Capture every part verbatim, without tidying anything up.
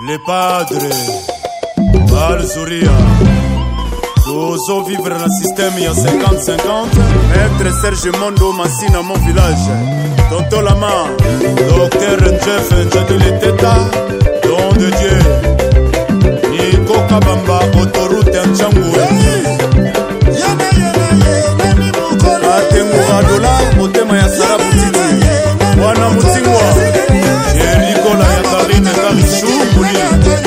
Les padres Al Souria Tozo vivre dans le système il y a cinquante cinquante. Maître Serge Mondo Massina mon village. Tonto Lama Docteur Jeff Njadi les Teta Don de Dieu Nico Kabamba Autoroute Nchangu Atengu Adola Motema ya Sarabu Titi Wana Mutingwa Jerikola ya Karine Karishu Muli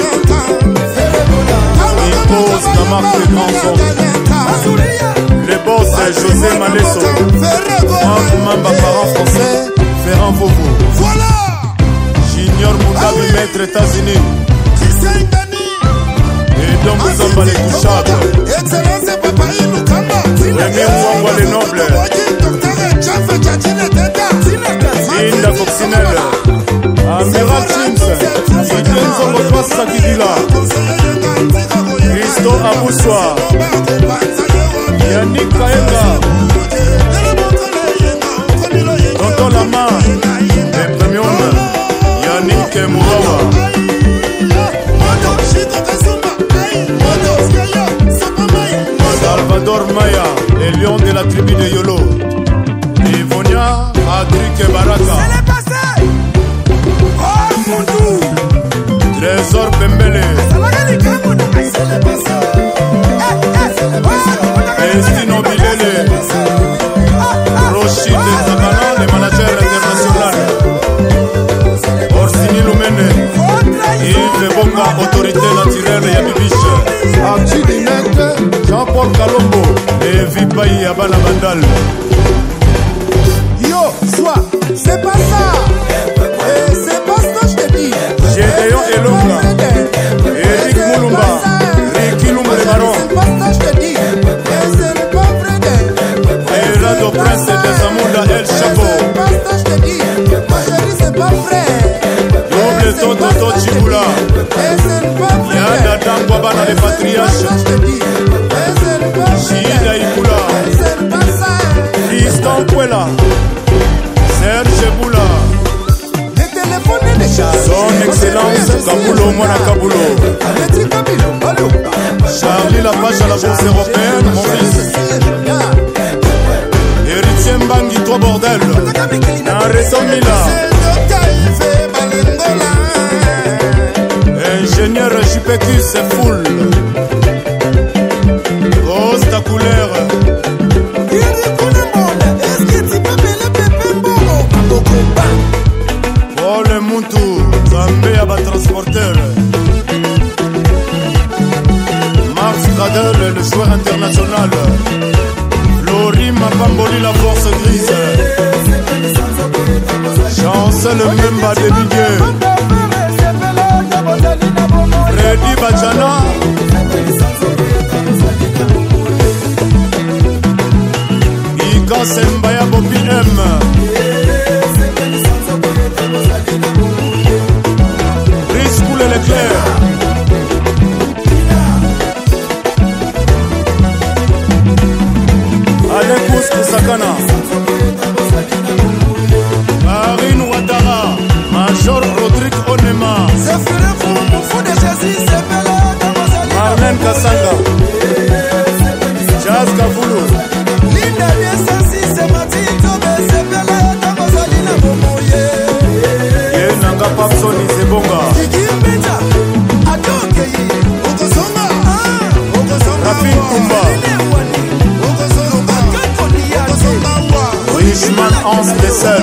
Nikos Namak de Granson Les boss José Malesso Franck Mamba parent français Ferrand Vovo Voilà Junior Mugabe maître États-Unis Et donc vous en les touchables Excellence Papa Inukamba Rémi Mwangwa les nobles Linda Coccinelle Amiral Chims Iden Zongotwa Sakidila Christo Aboussoa Yannick Kaenga Tonton Lama Les Premium Yannick Mourawa Salvador Maya Les lions de la tribu de Yolo Ivonia Adrique Baraka Trésor Pembele Estino Bilele Rochid de Zabana Le manager international Orsini Lumene Yves Bonga Autorité naturelle Yabibiche Archie Dinette Jean-Paul Kalombo Et Vipaï Abana Bandal Yo, soit, c'est pas ça. Et c'est pas ça que je te dis. Gédéon Elonga Eric Moulumba Ricky Lumba le Baron C'est pas ça que je te dis. Et c'est pas vrai. Erado Prince de Zamunda El Chapo C'est pas ça que je te dis. Ma chérie, c'est pas vrai. Double Toto Toto Chibula Et c'est pas vrai. Yanda Dangwa Bana les Patriarches C'est pas ça que je te dis. Et c'est pas vrai. Chida Ikula Et c'est pas ça. Fiston Puela Serge Boula Les téléphones déjà. Son Excellence Kabulo Mwana Kabulo Avec Kabilo, allô. Charlie la page à la bourse européenne mon fils Héritier Mbangi toi bordel Nareto Mila Ingénieur J P Q c'est full Costa couleur Paul Muntu Zambé Abba transporteur Max Gradel le joueur international Lori Mapamboli la force grise Chancel Memba de Miguel Freddy Bajana Ika Sembaya Bobi M Riscoule Leclerc Alain Kous Sakana Marine Ouattara Major Rodrigue Onema Marlène Kassanga Jazz Kavulu Yenanga Papsoni Zebonga Rafin Kumba Richman Hans Dessel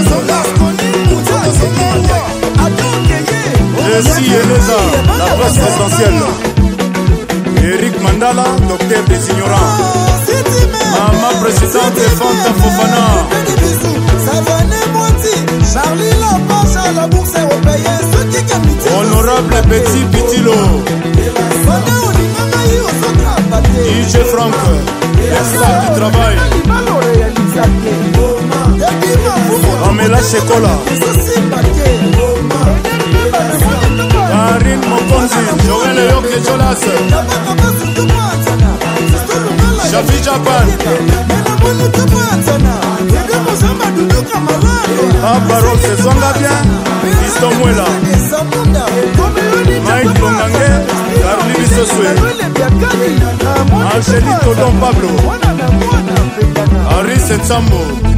Jessie Eleza La presse présidentielle Eric Mandala Docteur des ignorants Maman présidente Fanta Fofana Honorable Petit Pitilo D J Franck Expert du travail Amela Chekola Karine Mokonzi Joël Yoke Jolas Shafi Japan Papa Rock se songa bien Fiston Muela Mike Longange, Carli Bissoswe, Angelito Don Pablo, Aris Nsambo.